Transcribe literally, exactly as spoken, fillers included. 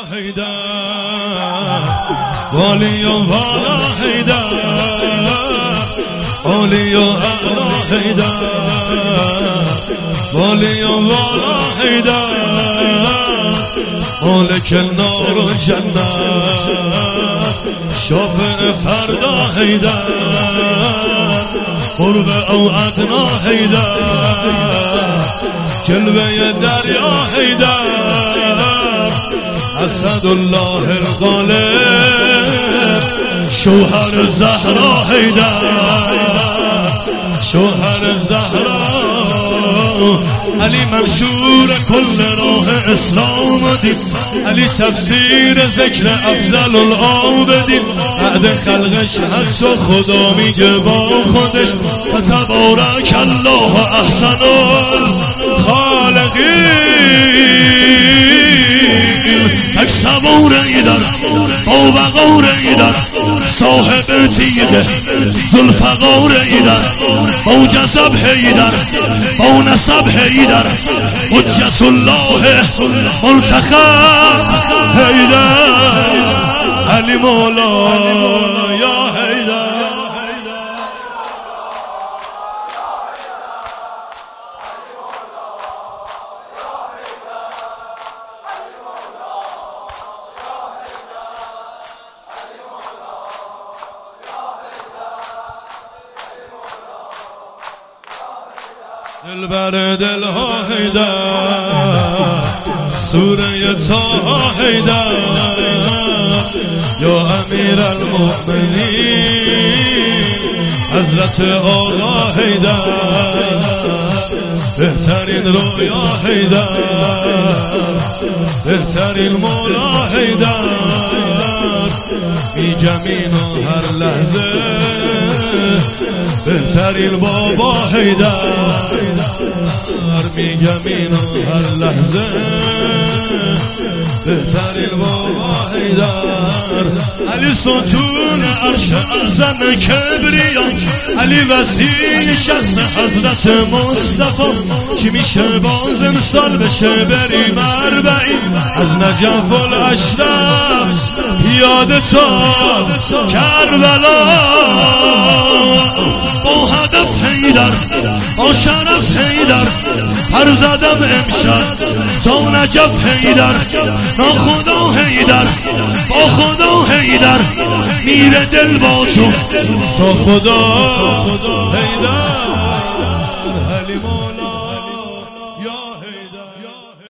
حیدر والی و والا حیدر والی و اعلا حیدر والی و والا حیدر مالک النار و جنت شافع فردا حیدر قرب او ادنا حیدر جلوه دریا حیدر اسد الله الغالب شوهر زهرا حیدر شوهر زهرا علی منشور کل راه اسلام دین علی تفسیر ذکر افضل العابدین بعد خلقش حق و خدا میگه با خودش فتبارک الله احسن الخالقین تک صبور ایدر با وقار ایدر صاحب تیده ذوالفقار ایدر با جذب ایدر با نسب ایدر حجت الله منتخب ایدر علی مولا یا حیدر دل بر دل ها حیدر سوره طه حیدر یا امیر المؤمنین حضرت آقا حیدر بهترین رویا حیدر بهترین مولا حیدر میگم اینو هر لحظه بهترین بابا حیدر میگم اینو هر لحظه بهترین بابا حیدر علی ستون عرش اعظم کبریا علی وسیع شخص حضرت مصطفی چی میشه باز امسال بشه بریم اربعین از نجف الاشرف پیاده تا کربلا با هدف حیدر با شرف حیدر پر زدم امشب تا نجف حیدر ناخدا حیدر با خدا حیدر میره دل با تو تا خدا حیدر